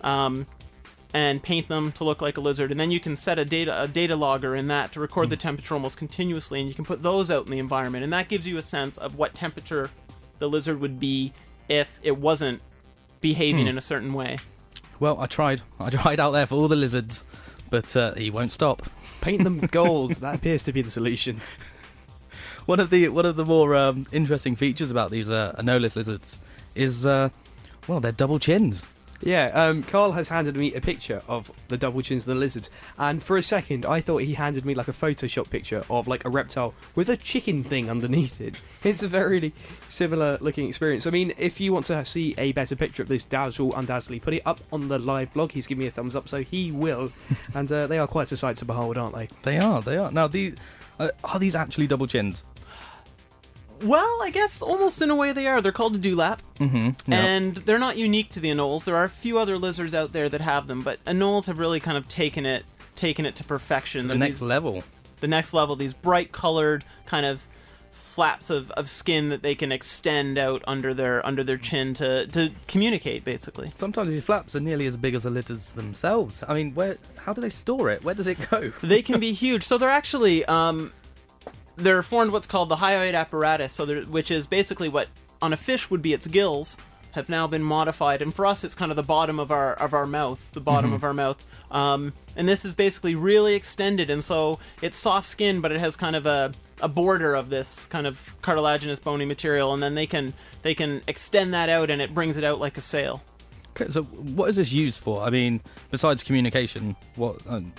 Speaker 3: and paint them to look like a lizard. And then you can set a data logger in that to record the temperature almost continuously, and you can put those out in the environment. And that gives you a sense of what temperature the lizard would be if it wasn't behaving in a certain way.
Speaker 2: Well, I tried out there for all the lizards, but he won't stop.
Speaker 5: Paint them gold. That appears to be the solution.
Speaker 2: One of the more interesting features about these Anolis lizards is, their double chins.
Speaker 5: Yeah, Carl has handed me a picture of the double chins of the lizards, and for a second I thought he handed me like a Photoshop picture of like a reptile with a chicken thing underneath it. It's a very similar looking experience. I mean, if you want to see a better picture of this, Daz will undoubtedly put it up on the live blog. He's given me a thumbs up, so he will. And they are quite a sight to behold, aren't they?
Speaker 2: They are. Now, are these actually double chins?
Speaker 3: Well, I guess almost in a way they are. They're called a dewlap, and they're not unique to the anoles. There are a few other lizards out there that have them, but anoles have really kind of taken it to perfection.
Speaker 2: The next level.
Speaker 3: The next level. These bright-colored kind of flaps of skin that they can extend out under their chin to communicate, basically.
Speaker 2: Sometimes these flaps are nearly as big as the lizards themselves. I mean, how do they store it? Where does it go?
Speaker 3: They can be huge. So they're actually they're formed what's called the hyoid apparatus, which is basically what on a fish would be its gills, have now been modified, and for us it's kind of the bottom of our mouth, of our mouth. And this is basically really extended, and so it's soft skin, but it has kind of a border of this kind of cartilaginous bony material, and then they can extend that out, and it brings it out like a sail.
Speaker 2: Okay, so what is this used for? I mean, besides communication, what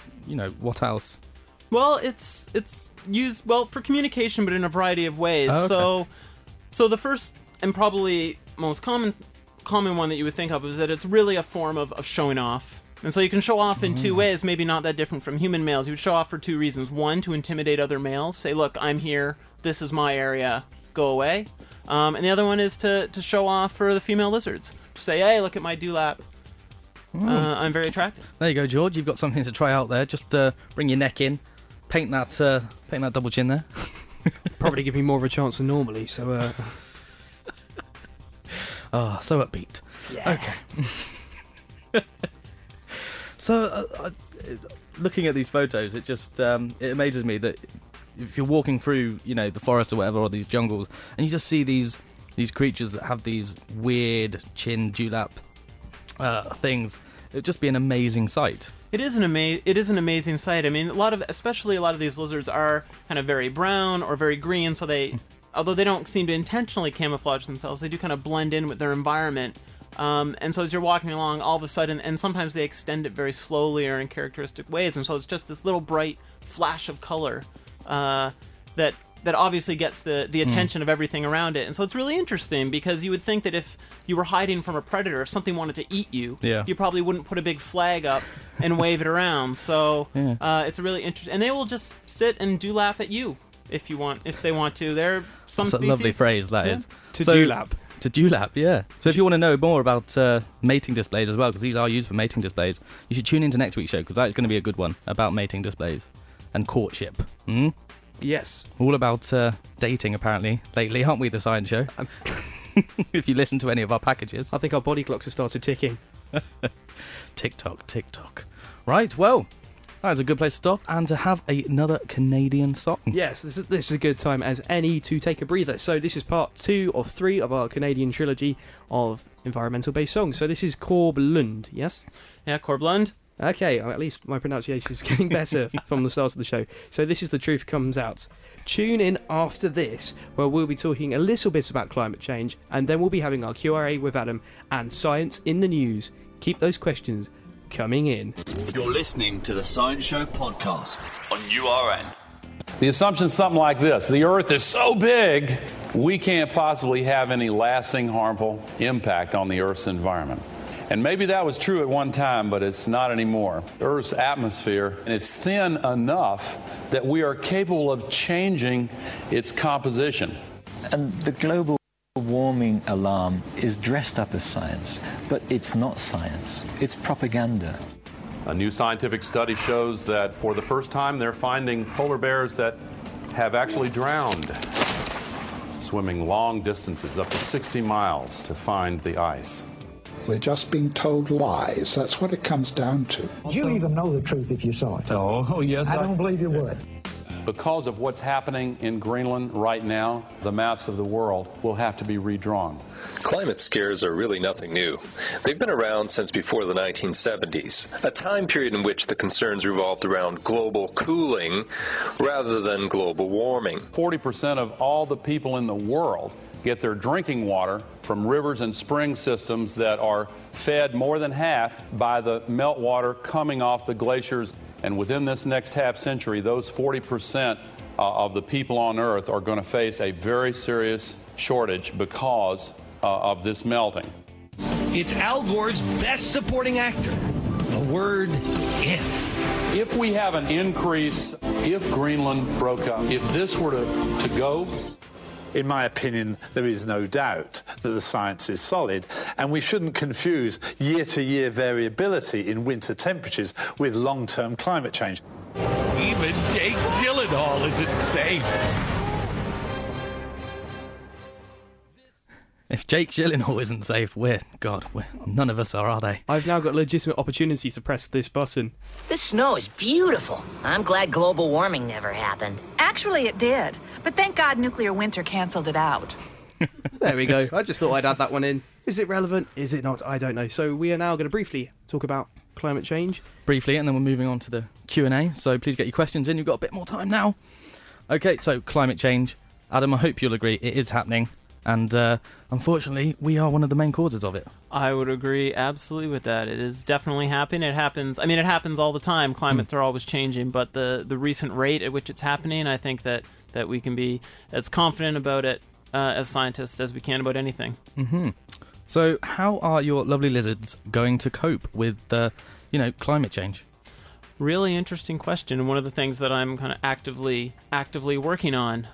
Speaker 2: else?
Speaker 3: Well, it's used for communication, but in a variety of ways.
Speaker 2: Oh, okay.
Speaker 3: So the first and probably most common one that you would think of is that it's really a form of showing off. And so you can show off in two ways, maybe not that different from human males. You would show off for two reasons. One, to intimidate other males. Say, look, I'm here. This is my area. Go away. And the other one is to show off for the female lizards. Say, hey, look at my dewlap. I'm very attractive.
Speaker 2: There you go, George. You've got something to try out there. Just bring your neck in. Paint that double chin there.
Speaker 5: Probably give me more of a chance than normally, so...
Speaker 2: Oh, so upbeat.
Speaker 5: Yeah.
Speaker 2: Okay. So, looking at these photos, it just it amazes me that if you're walking through, the forest or whatever, or these jungles, and you just see these creatures that have these weird chin dewlap things, it'd just be an amazing sight.
Speaker 3: It is an amazing sight. I mean, especially a lot of these lizards are kind of very brown or very green, so although they don't seem to intentionally camouflage themselves, they do kind of blend in with their environment. And so as you're walking along, all of a sudden, and sometimes they extend it very slowly or in characteristic ways, and so it's just this little bright flash of color that obviously gets the attention of everything around it. And so it's really interesting, because you would think that if you were hiding from a predator, if something wanted to eat you, you probably wouldn't put a big flag up and wave it around. So it's really interesting. And they will just sit and dewlap at you if they want to. They're some
Speaker 2: That's
Speaker 3: species.
Speaker 2: a lovely phrase, that is.
Speaker 5: To dewlap.
Speaker 2: To dewlap, yeah. So if you want to know more about mating displays as well, because these are used for mating displays, you should tune into next week's show, because that's going to be a good one about mating displays and courtship.
Speaker 5: Yes.
Speaker 2: All about dating, apparently, lately, aren't we, The Science Show? If you listen to any of our packages.
Speaker 5: I think our body clocks have started ticking.
Speaker 2: Tick-tock. Right, well, that is a good place to stop and to have another Canadian song.
Speaker 5: Yes, this is a good time as any to take a breather. So this is part 2 of 3 of our Canadian trilogy of environmental-based songs. So this is Corb Lund, yes?
Speaker 3: Yeah, Corb Lund.
Speaker 5: Okay, at least my pronunciation is getting better from the start of the show. So this is The Truth Comes Out. Tune in after this, where we'll be talking a little bit about climate change, and then we'll be having our Q&A with Adam and Science in the News. Keep those questions coming in.
Speaker 4: You're listening to the Science Show podcast on URN.
Speaker 11: The assumption's something like this: the Earth is so big, we can't possibly have any lasting harmful impact on the Earth's environment. And maybe that was true at one time, but it's not anymore. Earth's atmosphere, and it's thin enough that we are capable of changing its composition.
Speaker 12: And the global warming alarm is dressed up as science, but it's not science. It's propaganda.
Speaker 14: A new scientific study shows that for the first time they're finding polar bears that have actually drowned, swimming long distances, up to 60 miles, to find the ice.
Speaker 15: We're just being told lies. That's what it comes down to.
Speaker 16: You'd even know the truth if you saw it.
Speaker 11: Oh, yes.
Speaker 16: I don't believe you would.
Speaker 11: Because of what's happening in Greenland right now, the maps of the world will have to be redrawn.
Speaker 17: Climate scares are really nothing new. They've been around since before the 1970s, a time period in which the concerns revolved around global cooling rather than global warming.
Speaker 11: 40% of all the people in the world get their drinking water from rivers and spring systems that are fed more than half by the meltwater coming off the glaciers. And within this next half century, those 40% of the people on Earth are going to face a very serious shortage because of this melting.
Speaker 18: It's Al Gore's best supporting actor, the word if.
Speaker 11: If we have an increase, if Greenland broke up, if this were to go...
Speaker 19: In my opinion, there is no doubt that the science is solid, and we shouldn't confuse year-to-year variability in winter temperatures with long-term climate change.
Speaker 18: Even Jake Gyllenhaal isn't safe.
Speaker 2: If Jake Gyllenhaal isn't safe, none of us are they?
Speaker 5: I've now got legitimate opportunity to press this button.
Speaker 20: This snow is beautiful. I'm glad global warming never happened.
Speaker 21: Actually, it did. But thank God nuclear winter cancelled it out.
Speaker 5: There we go. I just thought I'd add that one in. Is it relevant? Is it not? I don't know. So we are now going to briefly talk about climate change.
Speaker 2: Briefly, and then we're moving on to the Q&A. So please get your questions in. You've got a bit more time now. Okay, so climate change. Adam, I hope you'll agree it is happening. And unfortunately, we are one of the main causes of it.
Speaker 3: I would agree absolutely with that. It is definitely happening. It happens. I mean, it happens all the time. Climates are always changing, but the recent rate at which it's happening, I think that we can be as confident about it as scientists as we can about anything.
Speaker 2: Mm-hmm. So, how are your lovely lizards going to cope with climate change?
Speaker 3: Really interesting question, and one of the things that I'm kind of actively working on.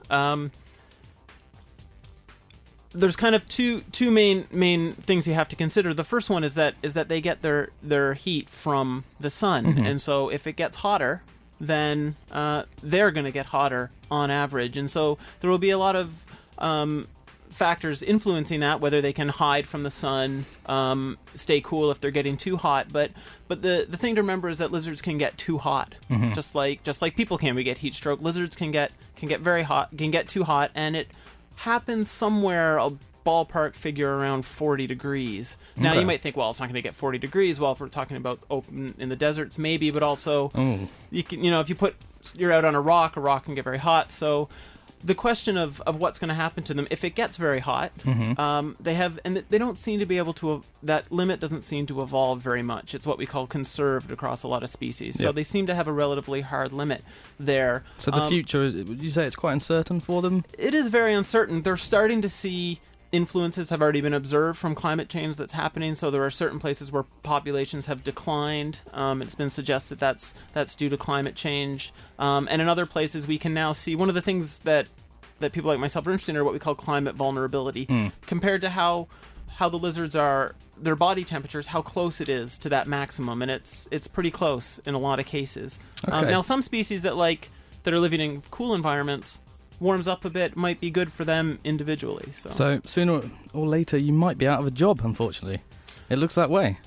Speaker 3: There's kind of two main things you have to consider. The first one is that they get their heat from the sun,
Speaker 2: Mm-hmm.
Speaker 3: and so if it gets hotter, then they're going to get hotter on average, and so there will be a lot of factors influencing that, whether they can hide from the sun, stay cool if they're getting too hot. But the thing to remember is that lizards can get too hot, just like people can. We get heat stroke. Lizards can get very hot, can get too hot, and it happens somewhere a ballpark figure around 40 degrees. Now you might think, well, it's not going to get 40 degrees. Well, if we're talking about open in the deserts, maybe, but also you can, if you're out on a rock can get very hot. So the question of what's going to happen to them if it gets very hot, they don't seem to be able to. That limit doesn't seem to evolve very much. It's what we call conserved across a lot of species. So they seem to have a relatively hard limit there.
Speaker 2: So the future, would you say it's quite uncertain for them?
Speaker 3: It is very uncertain. They're starting to see influences have already been observed from climate change that's happening. So there are certain places where populations have declined. It's been suggested that's due to climate change. And in other places, we can now see one of the things that people like myself are interested in are what we call climate vulnerability, compared to how the lizards are, their body temperatures, how close it is to that maximum, and it's pretty close in a lot of cases. Now, some species that are living in cool environments, warms up a bit, might be good for them individually.
Speaker 2: So sooner or later, you might be out of a job, unfortunately. It looks that way.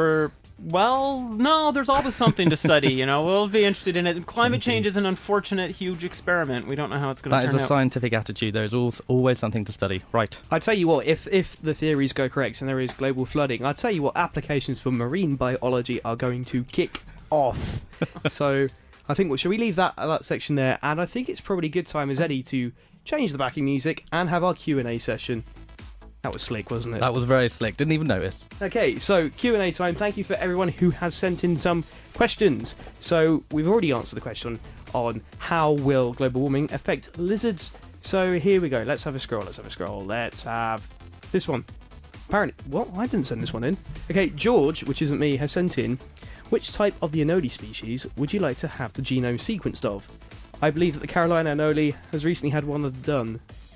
Speaker 3: No, there's always something to study, We'll be interested in it. Climate change is an unfortunate, huge experiment. We don't know how it's going to turn out.
Speaker 2: That is a scientific attitude. There is always something to study. Right.
Speaker 5: I tell you what, if the theories go correct and there is global flooding, I tell you what, applications for marine biology are going to kick off. So I think, should we leave that section there? And I think it's probably a good time as Eddie to change the backing music and have our Q&A session. That was slick, wasn't it?
Speaker 2: That was very slick. Didn't even notice.
Speaker 5: Okay, so Q&A time. Thank you for everyone who has sent in some questions. So we've already answered the question on how will global warming affect lizards. So here we go. Let's have a scroll. Let's have this one. Apparently, I didn't send this one in. Okay, George, which isn't me, has sent in, which type of the Anole species would you like to have the genome sequenced of? I believe that the Carolina Anole has recently had one of them done.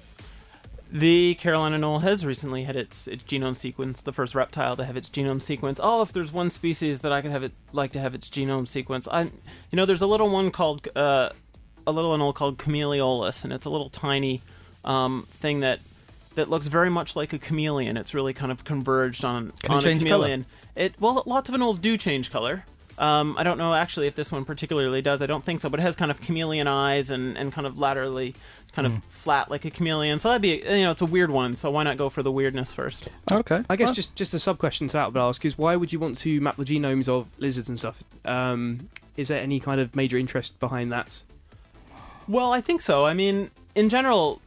Speaker 3: The Carolina Anole has recently had its genome sequenced, the first reptile to have its genome sequenced. If there's one species that I could like to have its genome sequenced, there's a little one called a little anole called Chameleolus, and it's a little tiny thing that looks very much like a chameleon. It's really kind of converged on a chameleon. Lots of anoles do change color. I don't know actually if this one particularly does. I don't think so, but it has kind of chameleon eyes and kind of laterally kind of flat like a chameleon. So that'd be, it's a weird one. So why not go for the weirdness first?
Speaker 2: Okay.
Speaker 5: I guess just a sub-question to ask is, why would you want to map the genomes of lizards and stuff? Is there any kind of major interest behind that?
Speaker 3: Well, I think so. I mean, in general,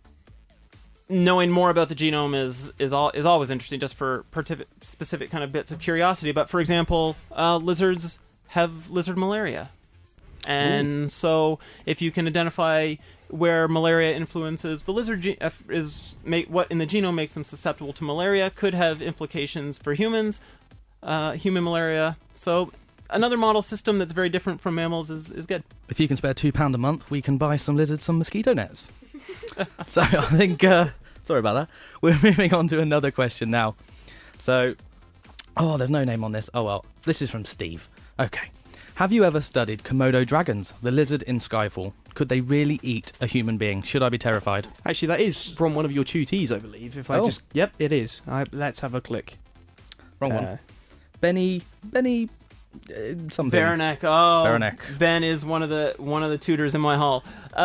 Speaker 3: knowing more about the genome is always interesting, just for specific kind of bits of curiosity. But for example, lizards have lizard malaria, and so if you can identify where malaria influences the lizard what in the genome makes them susceptible to malaria, could have implications for humans, human malaria. So another model system that's very different from mammals is good.
Speaker 2: If you can spare £2 a month, we can buy some lizards some mosquito nets. So I think, sorry about that. We're moving on to another question now. So, there's no name on this. Oh well, this is from Steve. Okay. Have you ever studied Komodo dragons, the lizard in Skyfall? Could they really eat a human being? Should I be terrified?
Speaker 5: Actually, that is from one of your tutees, I believe. Yep, it is. Let's have a click.
Speaker 2: Wrong one. Benny something.
Speaker 3: Baranek.
Speaker 2: Baranek.
Speaker 3: Ben is one of the tutors in my hall.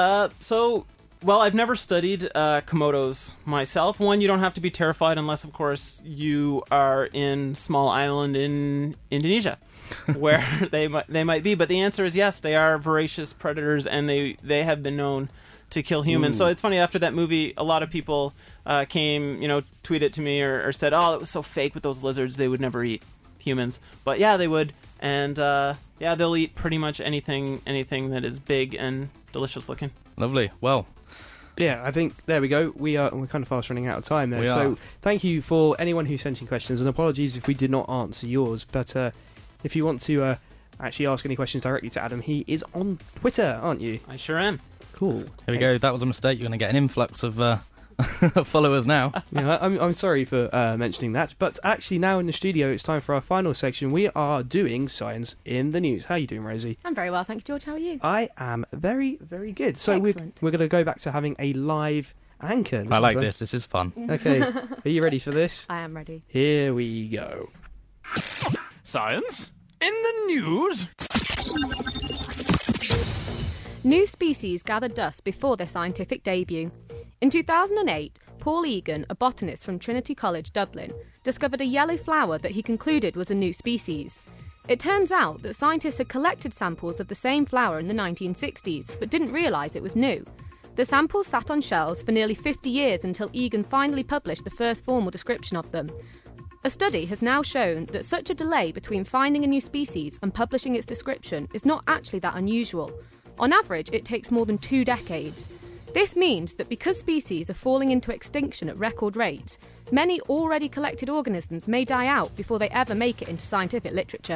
Speaker 3: I've never studied Komodos myself. One, you don't have to be terrified unless, of course, you are in small island in Indonesia, where they might be. But the answer is yes, they are voracious predators, and they have been known to kill humans. So it's funny, after that movie, a lot of people came, tweeted to me or said, it was so fake with those lizards, they would never eat humans. But yeah, they would. And they'll eat pretty much anything that is big and delicious looking.
Speaker 2: Lovely. Well,
Speaker 5: yeah, I think there we go. We're kind of fast running out of time there. So thank you for anyone who sent in questions, and apologies if we did not answer yours. But if you want to actually ask any questions directly to Adam, he is on Twitter, aren't you?
Speaker 3: I sure am.
Speaker 5: Cool.
Speaker 2: Here we go. That was a mistake. You're going to get an influx of followers now.
Speaker 5: Yeah, I'm sorry for mentioning that, but actually now in the studio it's time for our final section. We are doing Science in the News. How are you doing, Rosie?
Speaker 7: I'm very well, thank you, George. How are you?
Speaker 5: I am very, very good. So we're going to go back to having a live Anchor.
Speaker 2: I like this. This is fun.
Speaker 5: Okay, are you ready for this?
Speaker 7: I am ready.
Speaker 5: Here we go.
Speaker 22: Science in the news.
Speaker 7: New species gathered dust before their scientific debut. In 2008, Paul Egan, a botanist from Trinity College, Dublin, discovered a yellow flower that he concluded was a new species. It turns out that scientists had collected samples of the same flower in the 1960s, but didn't realise it was new. The samples sat on shelves for nearly 50 years until Egan finally published the first formal description of them. A study has now shown that such a delay between finding a new species and publishing its description is not actually that unusual. On average, it takes more than 2 decades. This means that because species are falling into extinction at record rates, many already collected organisms may die out before they ever make it into scientific literature.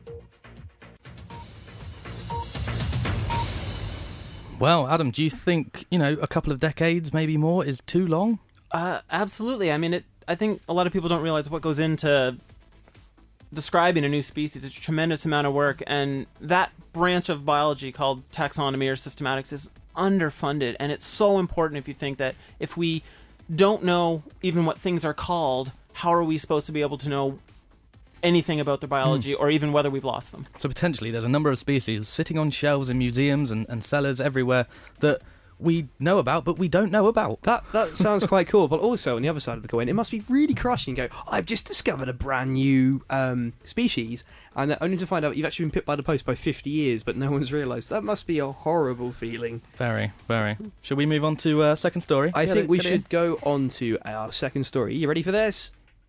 Speaker 2: Well, Adam, do you think, a couple of decades, maybe more, is too long?
Speaker 3: Absolutely. I mean, I think a lot of people don't realize what goes into describing a new species. It's a tremendous amount of work, and that branch of biology called taxonomy or systematics is underfunded, and it's so important if you think that if we don't know even what things are called, how are we supposed to be able to know anything about their biology or even whether we've lost them?
Speaker 2: So potentially there's a number of species sitting on shelves in museums and cellars everywhere that we know about, but we don't know about.
Speaker 5: That sounds quite cool, but also on the other side of the coin, it must be really crushing. You go, I've just discovered a brand new species, and only to find out you've actually been pipped by the post by 50 years, but no one's realised. That must be a horrible feeling.
Speaker 2: Very, very. Should we move on to second story?
Speaker 5: I think we should go on to our second story. You ready for this?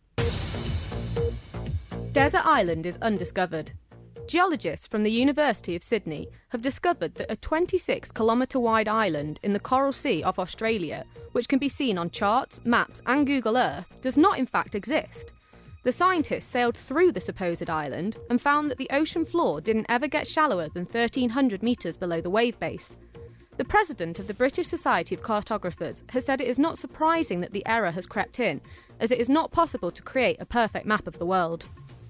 Speaker 7: Desert Island is undiscovered. Geologists from the University of Sydney have discovered that a 26-kilometre wide island in the Coral Sea off Australia, which can be seen on charts, maps and Google Earth, does not in fact exist. The scientists sailed through the supposed island and found that the ocean floor didn't ever get shallower than 1,300 metres below the wave base. The president of the British Society of Cartographers has said it is not surprising that the error has crept in, as it is not possible to create a perfect map of the world.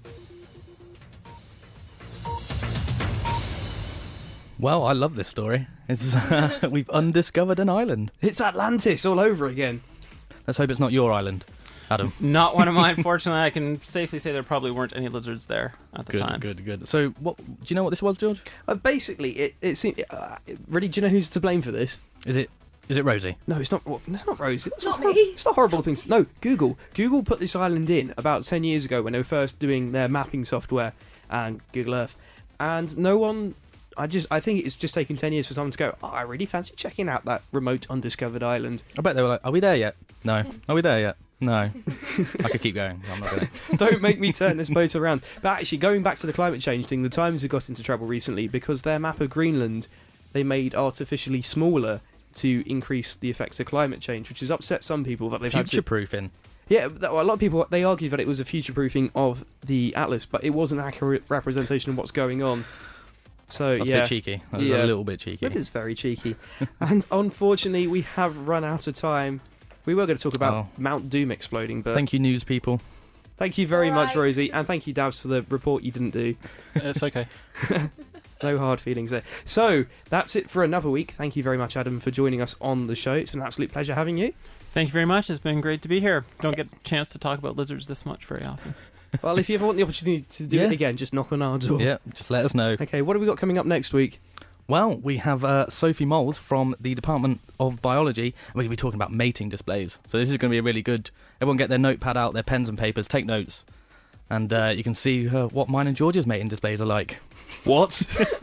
Speaker 2: Well, I love this story. It's we've undiscovered an island.
Speaker 5: It's Atlantis all over again.
Speaker 2: Let's hope it's not your island, Adam.
Speaker 3: Not one of mine. Fortunately, I can safely say there probably weren't any lizards there at the time.
Speaker 2: Good. So, do you know what this was, George?
Speaker 5: Basically, it seemed. Really, do you know who's to blame for this?
Speaker 2: Is it Rosie?
Speaker 5: No, it's not. Well, it's not Rosie. That's
Speaker 7: not me.
Speaker 5: It's not horrible things. No, Google. Google put this island in about 10 years ago when they were first doing their mapping software and Google Earth, and no one. I think it's just taken 10 years for someone to go, I really fancy checking out that remote undiscovered island.
Speaker 2: I bet they were like, are we there yet? No. Are we there yet? No. I could keep going. I'm not going to.
Speaker 5: Don't make me turn this boat around. But actually, going back to the climate change thing, the Times have got into trouble recently because their map of Greenland, they made artificially smaller to increase the effects of climate change, which has upset some people that they've had to...
Speaker 2: Future-proofing.
Speaker 5: Yeah, a lot of people, they argue that it was a future-proofing of the Atlas, but it was an accurate representation of what's going on. So
Speaker 2: that's
Speaker 5: yeah,
Speaker 2: a bit cheeky. That was a little bit cheeky.
Speaker 5: It is very cheeky. And unfortunately, we have run out of time. We were going to talk about Mount Doom exploding, but...
Speaker 2: Thank you, news people.
Speaker 5: Thank you very much, Rosie. And thank you, Davs, for the report you didn't do.
Speaker 6: It's okay.
Speaker 5: No hard feelings there. So, that's it for another week. Thank you very much, Adam, for joining us on the show. It's been an absolute pleasure having you.
Speaker 3: Thank you very much. It's been great to be here. Don't get a chance to talk about lizards this much very often.
Speaker 5: Well, if you ever want the opportunity to do it again, just knock on our door.
Speaker 2: Yeah, just let us know.
Speaker 5: Okay, what have we got coming up next week?
Speaker 2: Well, we have Sophie Mould from the Department of Biology. We're going to be talking about mating displays. So this is going to be a really good... Everyone get their notepad out, their pens and papers, take notes. And you can see what mine and George's mating displays are like.
Speaker 5: What?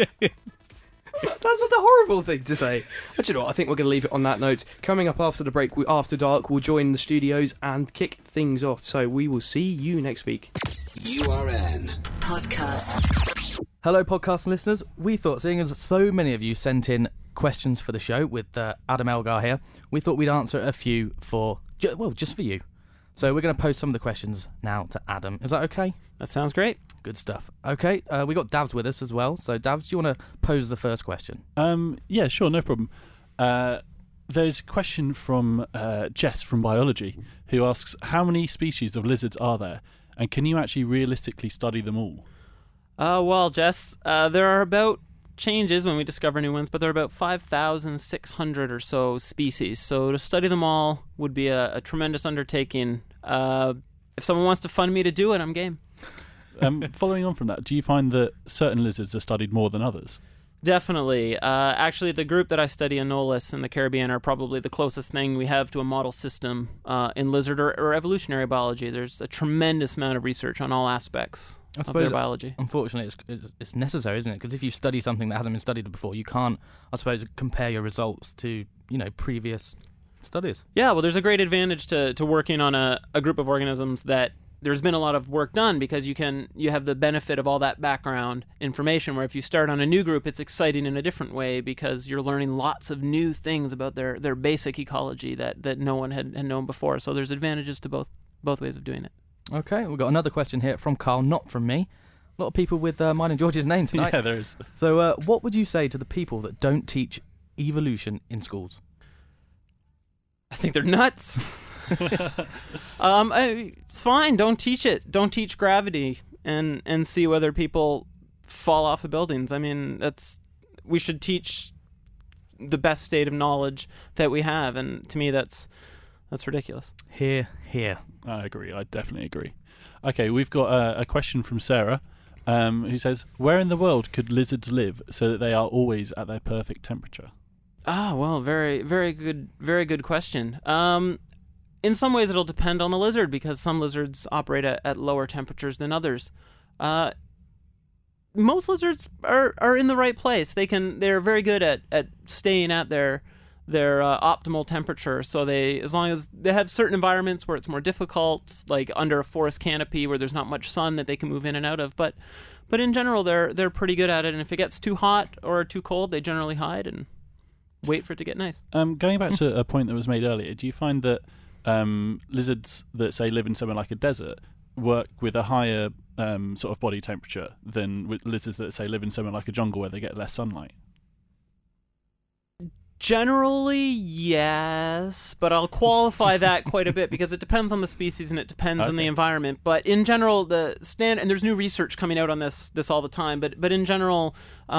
Speaker 5: That's just a horrible thing to say. But you know what, I think we're going to leave it on that note. Coming up after the break, After Dark will join the studios and kick things off. So we will see you next week.
Speaker 23: URN
Speaker 1: Podcast.
Speaker 2: Hello, podcast listeners. We thought, seeing as so many of you sent in questions for the show with Adam Elgar here, we thought we'd answer a few just for you. So we're going to post some of the questions now to Adam. Is that okay?
Speaker 3: That sounds great.
Speaker 2: Good stuff. Okay, we got Davs with us as well. So Davs, do you want to pose the first question?
Speaker 6: Yeah, sure, no problem. There's a question from Jess from Biology, who asks, how many species of lizards are there? And can you actually realistically study them all?
Speaker 3: Well, Jess, there are about changes when we discover new ones, but there are about 5,600 or so species. So to study them all would be a tremendous undertaking. If someone wants to fund me to do it, I'm game.
Speaker 6: Following on from that, do you find that certain lizards are studied more than others?
Speaker 3: Definitely. Actually, the group that I study, Anolis in the Caribbean, are probably the closest thing we have to a model system in lizard or evolutionary biology. There's a tremendous amount of research on all aspects of their biology.
Speaker 2: Unfortunately, it's necessary, isn't it? Because if you study something that hasn't been studied before, you can't, I suppose, compare your results to previous studies.
Speaker 3: Yeah, well, there's a great advantage to working on a group of organisms that there's been a lot of work done, because you have the benefit of all that background information, where if you start on a new group, it's exciting in a different way because you're learning lots of new things about their basic ecology that no one had known before. So there's advantages to both ways of doing it.
Speaker 2: Okay, we've got another question here from Carl, not from me. A lot of people with mine and George's name tonight.
Speaker 6: Yeah, there is.
Speaker 2: So what would you say to the people that don't teach evolution in schools?
Speaker 3: I think they're nuts. It's fine. Don't teach it. Don't teach gravity and see whether people fall off of buildings. I mean, we should teach the best state of knowledge that we have, and to me, that's ridiculous.
Speaker 2: Here.
Speaker 6: I agree. I definitely agree. Okay, we've got a question from Sarah, who says, "Where in the world could lizards live so that they are always at their perfect temperature?"
Speaker 3: Ah, well, very, very good question. In some ways, it'll depend on the lizard, because some lizards operate at lower temperatures than others. Most lizards are in the right place. They're very good at staying at their optimal temperature. So as long as they have certain environments where it's more difficult, like under a forest canopy where there's not much sun that they can move in and out of. But in general, they're pretty good at it. And if it gets too hot or too cold, they generally hide and wait for it to get nice.
Speaker 6: Going back to a point that was made earlier, do you find that lizards that, say, live in somewhere like a desert work with a higher sort of body temperature than with lizards that, say, live in somewhere like a jungle where they get less sunlight?
Speaker 3: Generally, yes, but I'll qualify that quite a bit, because it depends on the species and it depends on the environment. But in general, and there's new research coming out on this all the time, but in general,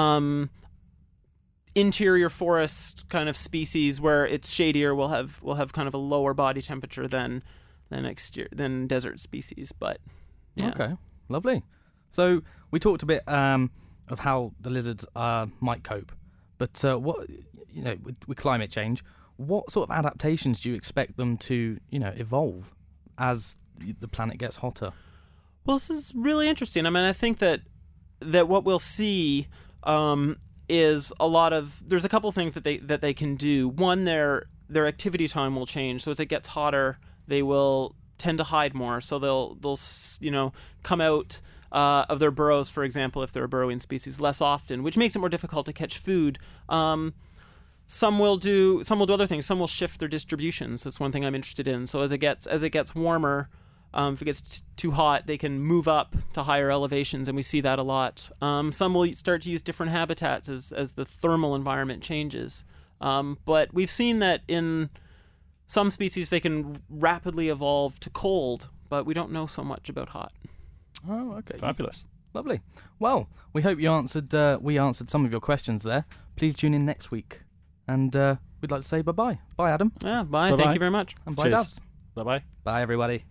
Speaker 3: interior forest kind of species where it's shadier will have kind of a lower body temperature than desert species. But yeah.
Speaker 2: Okay, lovely. So we talked a bit of how the lizards might cope, but what with climate change, what sort of adaptations do you expect them to evolve as the planet gets hotter?
Speaker 3: Well, this is really interesting. I mean, I think that what we'll see is there's a couple things that they can do. One, their activity time will change. So as it gets hotter, they will tend to hide more. So they'll come out of their burrows, for example, if they're a burrowing species, less often, which makes it more difficult to catch food. Some will do other things. Some will shift their distributions. That's one thing I'm interested in. So as it gets warmer, if it gets too hot, they can move up to higher elevations, and we see that a lot. Some will start to use different habitats as the thermal environment changes. But we've seen that in some species they can rapidly evolve to cold, but we don't know so much about hot.
Speaker 2: Oh, okay.
Speaker 6: Fabulous.
Speaker 2: Lovely. Well, we hope we answered some of your questions there. Please tune in next week. And we'd like to say bye-bye. Bye, Adam.
Speaker 3: Yeah, bye.
Speaker 6: Bye-bye.
Speaker 3: Thank you very much.
Speaker 2: And bye, Davs.
Speaker 6: Bye-bye.
Speaker 2: Bye, everybody.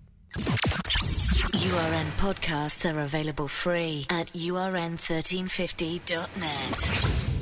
Speaker 1: URN podcasts are available free at urn1350.net.